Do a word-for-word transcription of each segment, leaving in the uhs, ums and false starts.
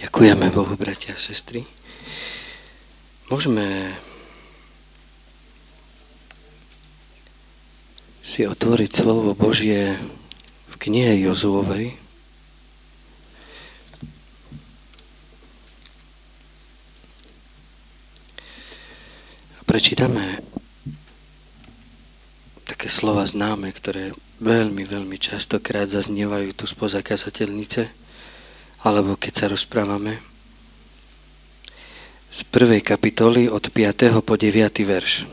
Ďakujeme Bohu, bratia a sestry. Môžeme si otvoriť slovo Božie v knihe Jozuovej. A prečítame také slova známe, ktoré veľmi, veľmi častokrát zaznievajú tu spoza kazateľnice, alebo keď sa rozprávame, z prvej kapitoly od piateho po deviaty verš.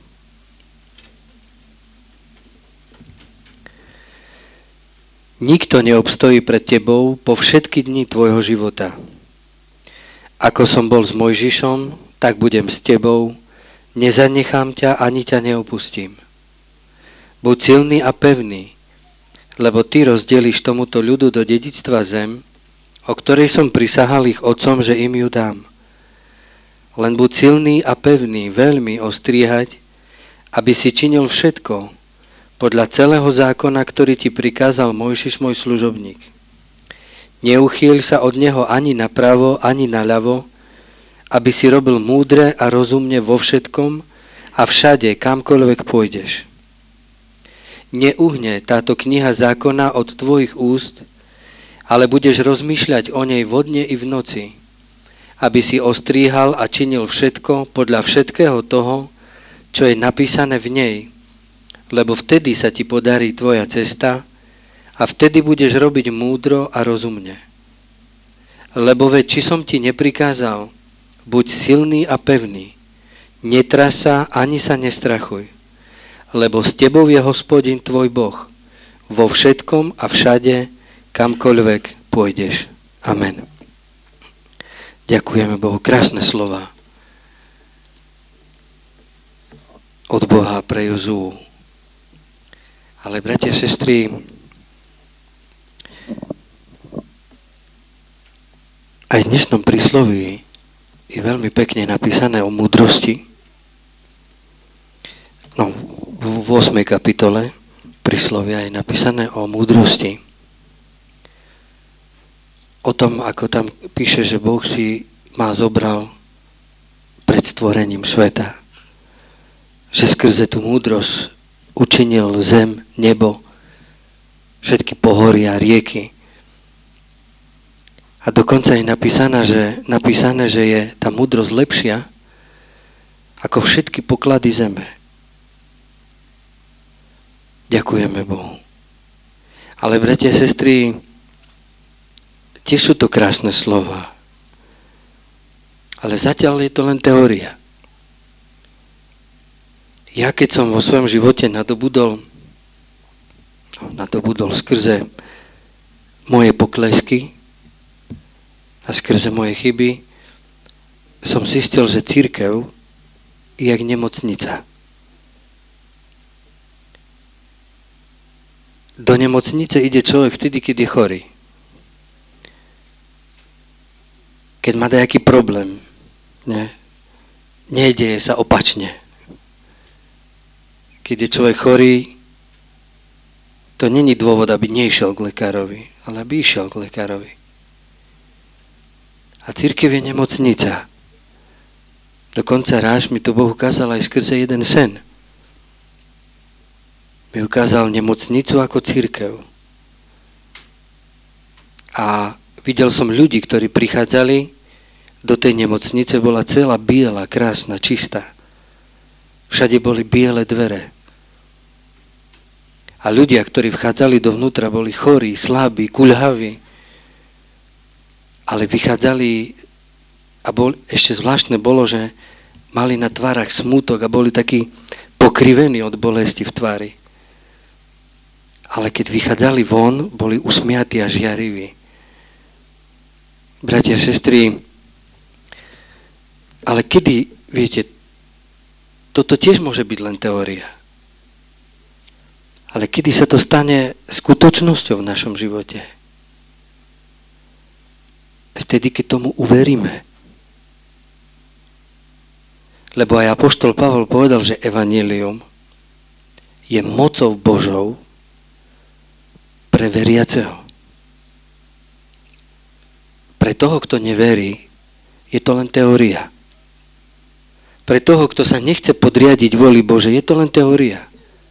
Nikto neobstojí pred tebou po všetky dni tvojho života. Ako som bol s Mojžišom, tak budem s tebou, nezanechám ťa ani ťa neopustím. Buď silný a pevný, lebo ty rozdelíš tomuto ľudu do dedičstva zem, o ktorej som prisahal ich otcom, že im ju dám. Len buď silný a pevný, veľmi ostríhať, aby si činil všetko podľa celého zákona, ktorý ti prikázal Mojžiš, môj služobník. Neuchýľ sa od neho ani napravo, ani naľavo, aby si robil múdre a rozumne vo všetkom a všade, kamkoľvek pôjdeš. Neuhne táto kniha zákona od tvojich úst, ale budeš rozmýšľať o nej vodne i v noci, aby si ostríhal a činil všetko podľa všetkého toho, čo je napísané v nej, lebo vtedy sa ti podarí tvoja cesta a vtedy budeš robiť múdro a rozumne. Lebo veď, či som ti neprikázal, buď silný a pevný, netras sa ani sa nestrachuj, lebo s tebou je Hospodin tvoj Boh vo všetkom a všade, kamkoľvek pôjdeš. Amen. Ďakujeme Bohu. Krásne slova od Boha pre Jozuu. Ale bratia, sestry, aj v dnešnom prísloví je veľmi pekne napísané o múdrosti. No, v ôsmej kapitole príslovia je napísané o múdrosti. O tom, ako tam píše, že Boh si ma zobral pred stvorením sveta. Že skrze tú múdrosť učinil zem, nebo, všetky pohoria, rieky. A dokonca je napísané, že, napísané, že je tá múdrosť lepšia ako všetky poklady zeme. Ďakujeme Bohu. Ale bratia a sestry, tiež sú to krásne slova. Ale zatiaľ je to len teória. Ja keď som vo svojom živote nadobudol, nadobudol skrze moje poklesky a skrze moje chyby, som zistil, že cirkev je jak nemocnica. Do nemocnice ide človek vtedy, keď je chorý. Keď má nejaký problém, ne? Nedeje sa opačne. Keď je človek chorý, to není dôvod, aby nešiel k lekárovi, ale aby išiel k lekárovi. A cirkev je nemocnica. Dokonca raz mi to Boh ukázal aj skrze jeden sen. Mi ukázal nemocnicu ako cirkev. A videl som ľudí, ktorí prichádzali do tej nemocnice, bola celá biela, krásna, čistá. Všade boli biele dvere. A ľudia, ktorí vchádzali dovnútra, boli chorí, slabí, kuľhaví. Ale vychádzali a bol, ešte zvláštne bolo, že mali na tvárach smútok a boli takí pokrivení od bolesti v tvári. Ale keď vychádzali von, boli usmiatí a žiariví. Bratia, sestry, ale kedy, viete, toto tiež môže byť len teória. Ale kedy sa to stane skutočnosťou v našom živote? Vtedy, keď tomu uveríme. Lebo aj apoštol Pavol povedal, že evanjelium je mocou Božou pre veriaceho. Pre toho, kto neverí, je to len teória. Pre toho, kto sa nechce podriadiť vôli Bože, je to len teória.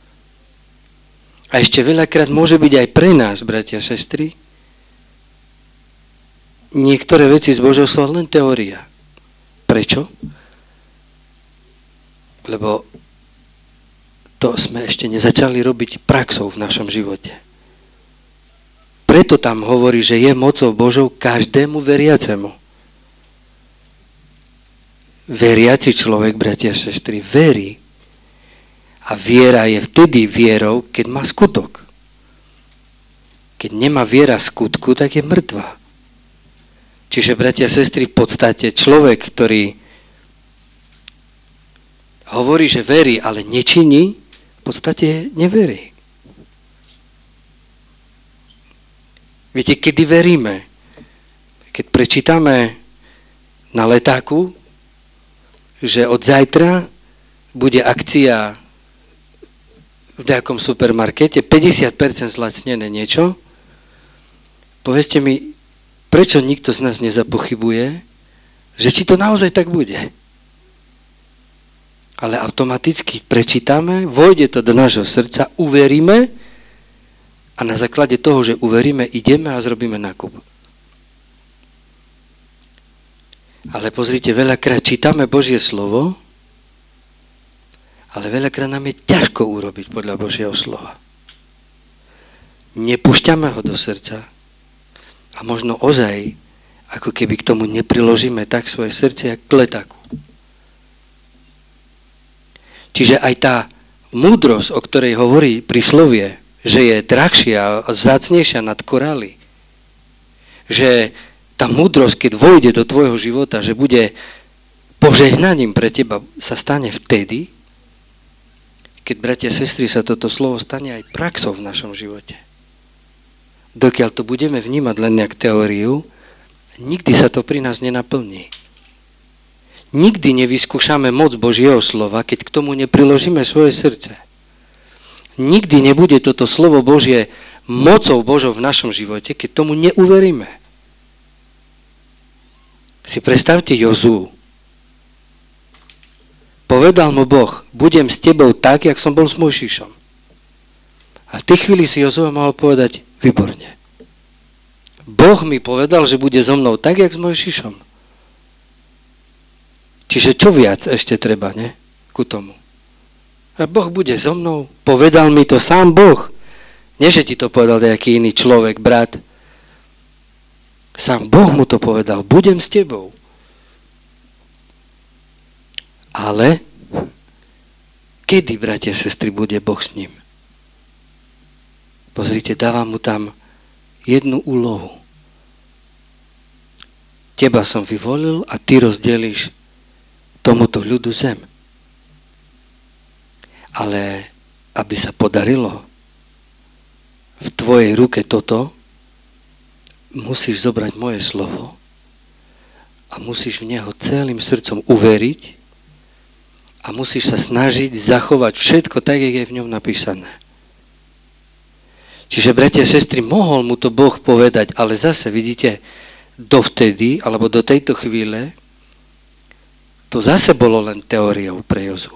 A ešte veľakrát môže byť aj pre nás, bratia a sestry, niektoré veci z Božieho slova len teória. Prečo? Lebo to sme ešte nezačali robiť praxou v našom živote. Preto tam hovorí, že je mocou Božou každému veriacemu. Veriaci človek, bratia a sestry, verí. A viera je vtedy vierou, keď má skutok. Keď nemá viera skutku, tak je mŕtva. Čiže, bratia a sestry, v podstate človek, ktorý hovorí, že verí, ale nečiní, v podstate neverí. Viete, kedy veríme? Keď prečítame na letáku, že od zajtra bude akcia v nejakom supermarkete, päťdesiat percent zlacnené niečo, povedzte mi, prečo nikto z nás nezapochybuje, že či to naozaj tak bude. Ale automaticky prečítame, vojde to do nášho srdca, uveríme a na základe toho, že uveríme, ideme a zrobíme nákup. Ale pozrite, veľakrát čítame Božie slovo, ale veľakrát nám je ťažko urobiť podľa Božieho slova. Nepúšťame ho do srdca a možno ozaj, ako keby k tomu nepriložíme tak svoje srdce, jak k letáku. Čiže aj tá múdrosť, o ktorej hovorí príslovie, že je drahšia a vzácnejšia nad korály, že tá múdrosť, keď vojde do tvojho života, že bude požehnaním pre teba, sa stane vtedy, keď, bratia a sestry, sa toto slovo stane aj praxou v našom živote. Dokiaľ to budeme vnímať len nejak teóriu, nikdy sa to pri nás nenaplní. Nikdy nevyskúšame moc Božieho slova, keď k tomu nepriložíme svoje srdce. Nikdy nebude toto slovo Božie mocou Božou v našom živote, keď tomu neuveríme. Si predstavte Jozú. Povedal mu Boh, budem s tebou tak, jak som bol s Mojžišom. A v tej chvíli si Jozue mohol povedať, výborne. Boh mi povedal, že bude so mnou tak, jak s Mojžišom. Čiže čo viac ešte treba, ne? Ku tomu. A Boh bude so mnou. Povedal mi to sám Boh. Nie, že ti to povedal nejaký iný človek, brat. Sám Boh mu to povedal. Budem s tebou. Ale kedy, bratia a sestry, bude Boh s ním? Pozrite, dávam mu tam jednu úlohu. Teba som vyvolil a ty rozdelíš tomuto ľudu zem. Ale aby sa podarilo v tvojej ruke toto, musíš zobrať moje slovo a musíš v neho celým srdcom uveriť a musíš sa snažiť zachovať všetko tak, jak je v ňom napísané. Čiže, bratia a sestry, mohol mu to Boh povedať, ale zase, vidíte, dovtedy, alebo do tejto chvíle, to zase bolo len teóriou pre Jozú.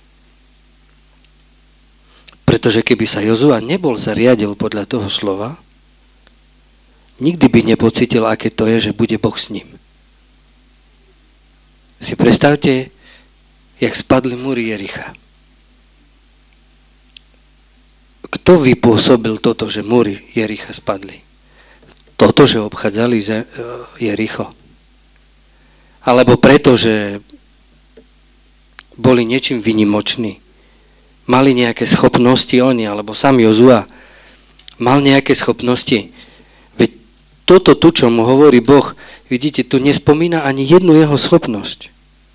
Pretože keby sa Jozua nebol zariadil podľa toho slova, nikdy by nepocítil, aké to je, že bude Boh s ním. Si predstavte, jak spadli múry Jericha. Kto vypôsobil toto, že múry Jericha spadli? Toto, že obchádzali Jericho. Alebo preto, že boli niečím vynimoční. Mali nejaké schopnosti oni, alebo sám Jozua mal nejaké schopnosti. Veď toto tu, čo mu hovorí Boh, vidíte, tu nespomína ani jednu jeho schopnosť.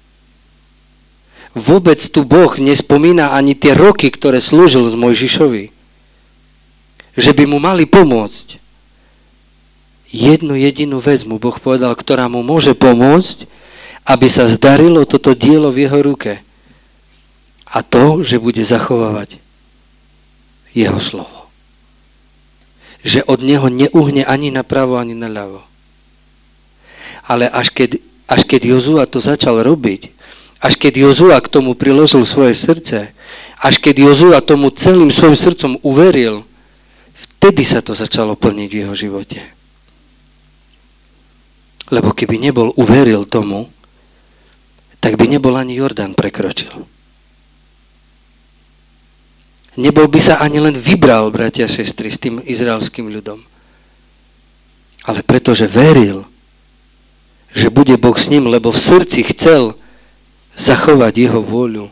Vôbec tu Boh nespomína ani tie roky, ktoré slúžil z Mojžišovi. Že by mu mali pomôcť. Jednu jedinú vec mu Boh povedal, ktorá mu môže pomôcť, aby sa zdarilo toto dielo v jeho ruke. A to, že bude zachovávať jeho slovo. Že od neho neuhne ani napravo, ani naľavo. Ale až keď, až keď Jozua to začal robiť, až keď Jozua k tomu priložil svoje srdce, až keď Jozua tomu celým svojim srdcom uveril, vtedy sa to začalo plniť v jeho živote. Lebo keby nebol uveril tomu, tak by nebol ani Jordán prekročil. Nebol by sa ani len vybral, bratia a sestry, s tým izraelským ľudom. Ale pretože veril, že bude Boh s ním, lebo v srdci chcel zachovať jeho vôľu.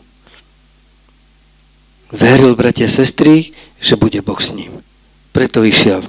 Veril, bratia a sestry, že bude Boh s ním. Preto išiel.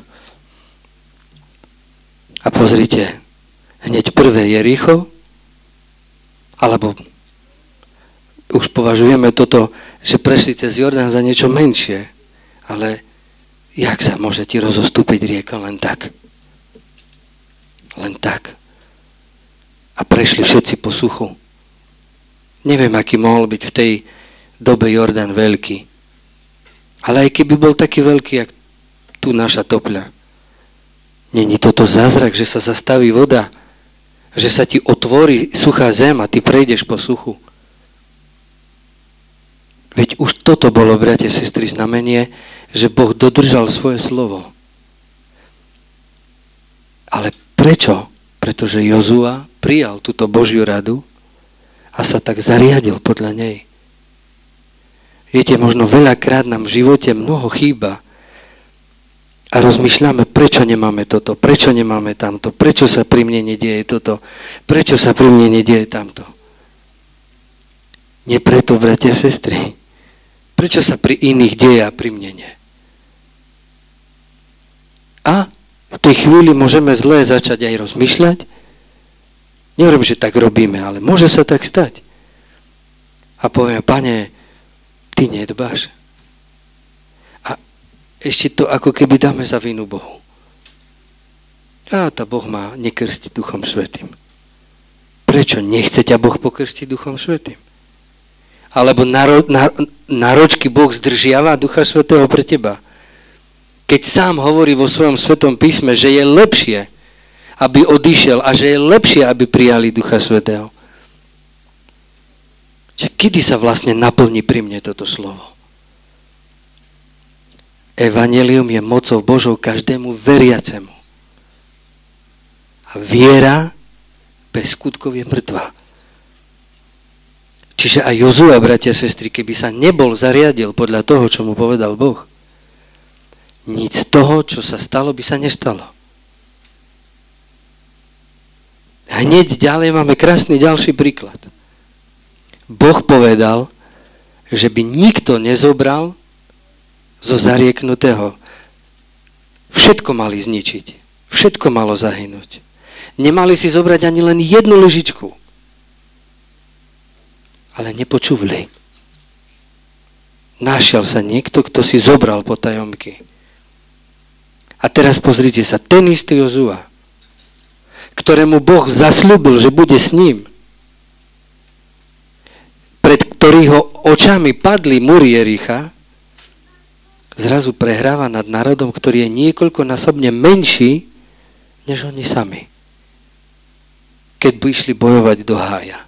A pozrite, hneď prvé Jericho, alebo už považujeme toto, že prešli cez Jordán za niečo menšie, ale jak sa môže ti rozostúpiť rieka len tak? Len tak. A prešli všetci po suchu. Neviem, aký mohol byť v tej dobe Jordán veľký. Ale aj keby bol taký veľký, jak tu naša Topľa. Není toto zázrak, že sa zastaví voda, že sa ti otvorí suchá zem a ty prejdeš po suchu. Veď už toto bolo, bratia a sestry, znamenie, že Boh dodržal svoje slovo. Ale prečo? Pretože Jozua prijal túto Božiu radu a sa tak zariadil podľa nej. Viete, možno veľakrát nám v živote mnoho chýba a rozmýšľame, prečo nemáme toto, prečo nemáme tamto, prečo sa pri mne nedieje toto, prečo sa pri mne nedieje tamto. Nie preto, bratia a sestry. Prečo sa pri iných deje a pri mne nie? A v tej chvíli môžeme zle začať aj rozmýšľať. Nehovorím, že tak robíme, ale môže sa tak stať. A poviem, Pane, ty nedbáš. A ešte to ako keby dáme za vinu Bohu. A tá Boh má nekrstiť Duchom Svätým. Prečo nechce ťa Boh pokrstiť Duchom Svätým? Alebo naro, na, náročky Boh zdržiava Ducha Svätého pre teba. Keď sám hovorí vo svojom Svetom písme, že je lepšie, aby odišiel a že je lepšie, aby prijali Ducha Svätého. Čiže kedy sa vlastne naplní pri mne toto slovo? Evanjelium je mocou Božou každému veriacemu. A viera bez skutkov je mŕtva. Čiže aj Jozua, bratia a sestry, keby sa nebol zariadil podľa toho, čo mu povedal Boh, nič z toho, čo sa stalo, by sa nestalo. Hneď ďalej máme krásny ďalší príklad. Boh povedal, že by nikto nezobral zo zarieknutého. Všetko mali zničiť. Všetko malo zahynúť. Nemali si zobrať ani len jednu lyžičku. Ale nepočúvli. Našiel sa niekto, kto si zobral potajomky. A teraz pozrite sa, ten istý Jozua, ktorému Boh zasľúbil, že bude s ním, pred ktorého očami padli múry Jericha, zrazu prehráva nad národom, ktorý je niekoľkonásobne menší, než oni sami. Keď by išli bojovať do hája.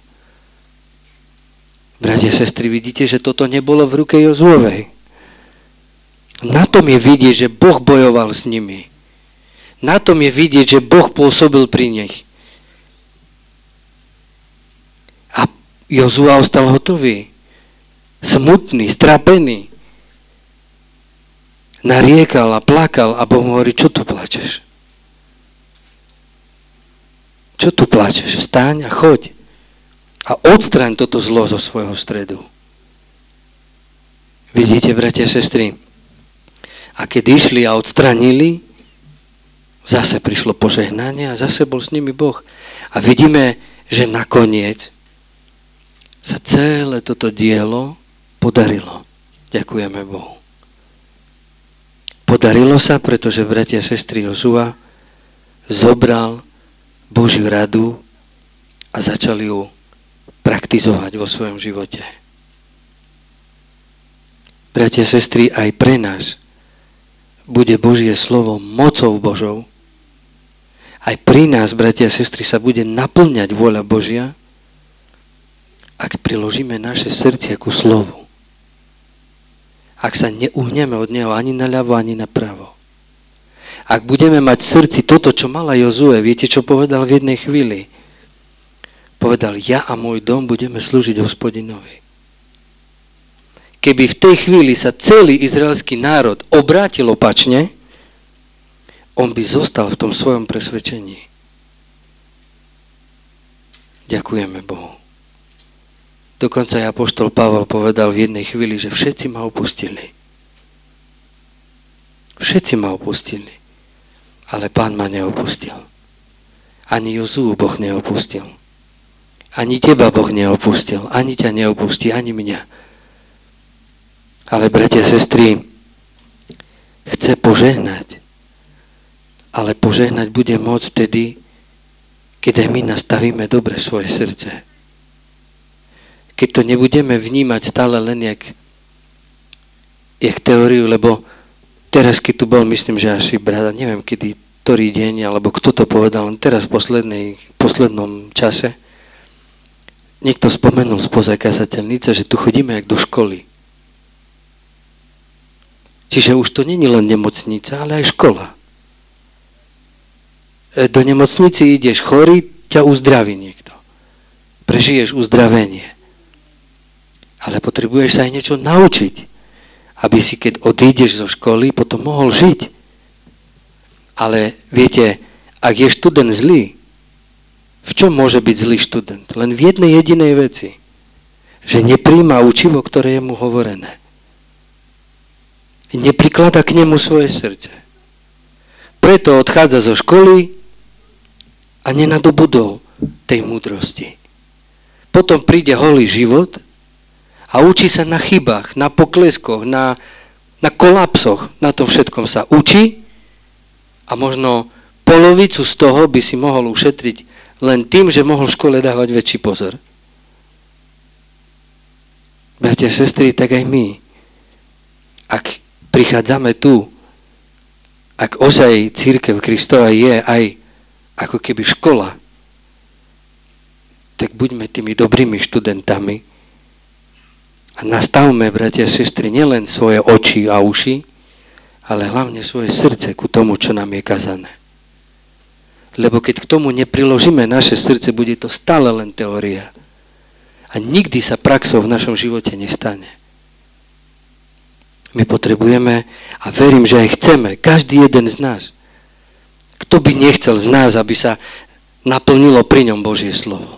Bratia a sestry, vidíte, že toto nebolo v ruke Jozuovej. Na tom je vidieť, že Boh bojoval s nimi. Na tom je vidieť, že Boh pôsobil pri nich. A Jozua ostal hotový. Smutný, strapený. Nariekal a plakal a Boh mu hovorí, čo tu plačeš? Čo tu plačeš? Vstaň a choď. A odstraň toto zlo zo svojho stredu. Vidíte, bratia a sestry? A keď išli a odstranili, zase prišlo požehnanie a zase bol s nimi Boh. A vidíme, že nakoniec sa celé toto dielo podarilo. Ďakujeme Bohu. Podarilo sa, pretože bratia a sestry Jozua zobral Božiu radu a začal ju praktizovať vo svojom živote. Bratia a sestry, aj pre nás bude Božie slovo mocou Božou Aj pri nás, bratia a sestry, sa bude naplňať vôľa Božia, ak priložíme naše srdcia ku slovu. Ak sa neuhneme od neho ani naľavo, ani napravo. Ak budeme mať v srdci toto, čo mala Jozue, viete, čo povedal v jednej chvíli? Povedal, ja a môj dom budeme slúžiť Hospodinovi. Keby v tej chvíli sa celý izraelský národ obrátil opačne, on by zostal v tom svojom presvedčení. Ďakujeme Bohu. Dokonca aj apoštol Pavol povedal v jednej chvíli, že všetci ma opustili. Všetci ma opustili. Ale Pán ma neopustil. Ani Jozuu Boh neopustil. Ani teba Boh neopustil. Ani ťa neopustí, ani mňa. Ale, bratia a sestry, chce požehnať. Ale požehnať bude môcť vtedy, keď aj my nastavíme dobre svoje srdce. Keď to nebudeme vnímať stále len jak, jak teóriu, lebo teraz, keď tu bol, myslím, že asi brat, neviem, kedy, ktorý deň, alebo kto to povedal, len teraz v poslednej, poslednom čase, niekto spomenul spoza kazateľnice, že tu chodíme jak do školy. Čiže už to není len nemocnica, ale aj škola. Do nemocnici ideš chorý, ťa uzdraví niekto. Prežiješ uzdravenie. Ale potrebuješ sa aj niečo naučiť, aby si, keď odídeš zo školy, potom mohol žiť. Ale viete, ak je študent zlý, v čom môže byť zlý študent? Len v jednej jedinej veci. Že nepríjma učivo, ktoré je mu hovorené. Neprikladá k nemu svoje srdce. Preto odchádza zo školy a nenadobudol tej múdrosti. Potom príde holý život a učí sa na chybách, na pokleskoch, na, na kolapsoch. Na tom všetkom sa učí a možno polovicu z toho by si mohol ušetriť len tým, že mohol v škole dávať väčší pozor. Bratia a sestry, tak aj my. Ak prichádzame tu, ak ozaj cirkev Kristova je aj ako keby škola, tak buďme tými dobrými študentami a nastavme, bratia a sestry, nielen svoje oči a uši, ale hlavne svoje srdce ku tomu, čo nám je kazané. Lebo keď k tomu nepriložíme naše srdce, bude to stále len teória. A nikdy sa praxou v našom živote nestane. My potrebujeme a verím, že aj chceme, každý jeden z nás. Kto by nechcel z nás, aby sa naplnilo pri ňom Božie slovo?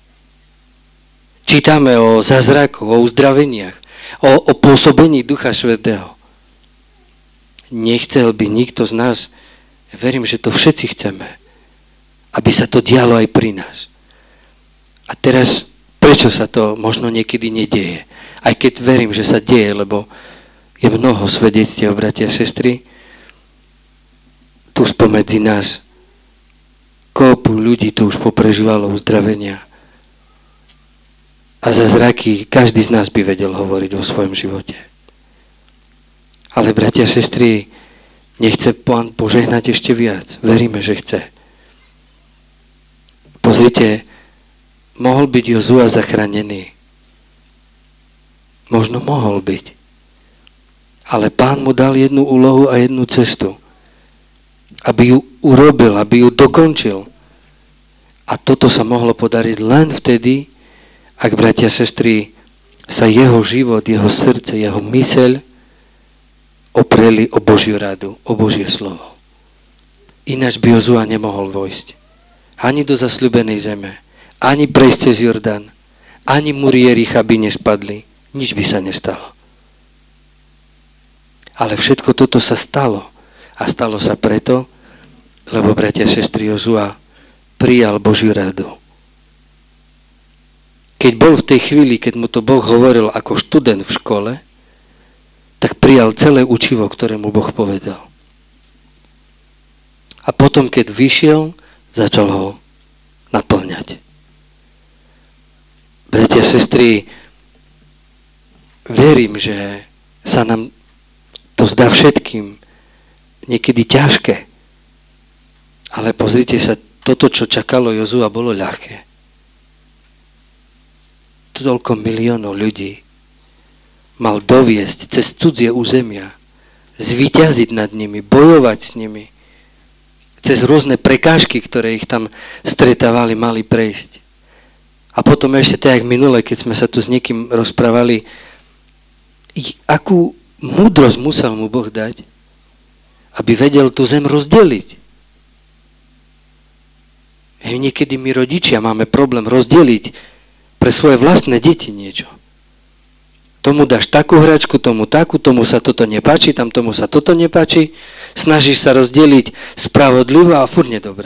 Čítame o zázrakoch, o uzdraveniach, o, o pôsobení Ducha Svätého. Nechcel by nikto z nás, verím, že to všetci chceme, aby sa to dialo aj pri nás. A teraz, prečo sa to možno niekedy nedieje? Aj keď verím, že sa deje, lebo je mnoho svedectiev, bratia a sestry. Tu spomedzi nás kopu ľudí tu už poprežívalo uzdravenia. A zázraky každý z nás by vedel hovoriť vo svojom živote. Ale, bratia a sestry, nechce Pán požehnať ešte viac. Veríme, že chce. Pozrite, mohol byť Jozua zachránený. Možno mohol byť. Ale Pán mu dal jednu úlohu a jednu cestu. Aby ju urobil, aby ju dokončil. A toto sa mohlo podariť len vtedy, ak, bratia a sestry, sa jeho život, jeho srdce, jeho myseľ opreli o Božiu radu, o Božie slovo. Ináč by Jozua nemohol vojsť. Ani do zasľúbenej zeme, ani prejsť cez Jordán, ani múry Jericha by nespadli. Nič by sa nestalo. Ale všetko toto sa stalo. A stalo sa preto, lebo, bratia a sestry, Jozua prijal Božiu radu. Keď bol v tej chvíli, keď mu to Boh hovoril ako študent v škole, tak prijal celé učivo, ktoré mu Boh povedal. A potom, keď vyšiel, začal ho naplňať. Bratia a sestry, verím, že sa nám to zdá všetkým niekedy ťažké. Ale pozrite sa, toto, čo čakalo Jozua, bolo ľahké. Toľko miliónov ľudí mal doviesť cez cudzie územia, zvíťaziť nad nimi, bojovať s nimi. Cez rôzne prekážky, ktoré ich tam stretávali, mali prejsť. A potom ešte tak, jak minule, keď sme sa tu s niekým rozprávali, akú múdrosť musel mu Boh dať, aby vedel tú zem rozdeliť. Hej, niekedy my rodičia máme problém rozdeliť pre svoje vlastné deti niečo. Tomu dáš takú hračku, tomu takú, tomu sa toto nepáči, tam tomu sa toto nepáči, snažíš sa rozdeliť spravodlivo a furt nedobre.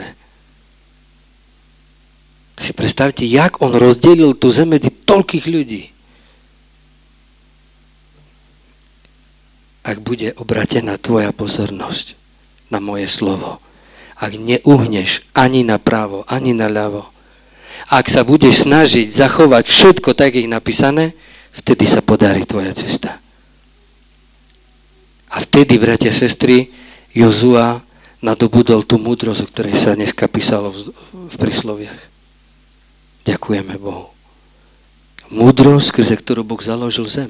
Si predstavte, jak on rozdelil tú zem medzi toľkých ľudí. Ak bude obratená tvoja pozornosť na moje slovo, ak neuhneš ani na pravo, ani na ľavo, ak sa budeš snažiť zachovať všetko tak, jak je napísané, vtedy sa podarí tvoja cesta. A vtedy, bratia, sestry, Jozua nadobudol tú múdrosť, o ktorej sa dneska písalo v, v prísloviach. Ďakujeme Bohu. Múdrosť, skrze ktorú Boh založil zem.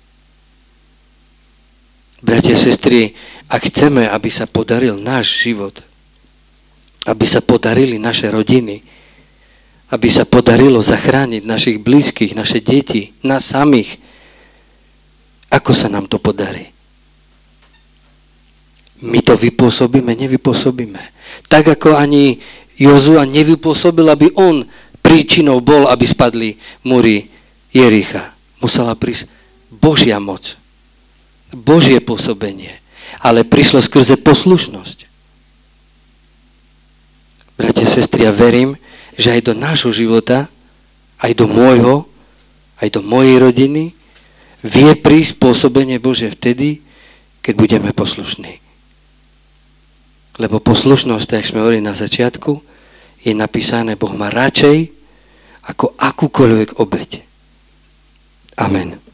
Bratia, sestry, ak chceme, aby sa podaril náš život, aby sa podarili naše rodiny, aby sa podarilo zachrániť našich blízkych, naše deti, nás samých, ako sa nám to podarí? My to vypôsobíme, nevypôsobíme. Tak ako ani Jozua nevypôsobil, aby on príčinou bol, aby spadli múry Jericha. Musela prísť Božia moc, Božie pôsobenie, ale prišlo skrze poslušnosť. Bratia, sestry, ja verím, že aj do nášho života, aj do môjho, aj do mojej rodiny vie prísť pôsobenie Bože vtedy, keď budeme poslušní. Lebo poslušnosť, tak sme hovorili na začiatku, je napísané, Boh má radšej ako akúkoľvek obeť. Amen.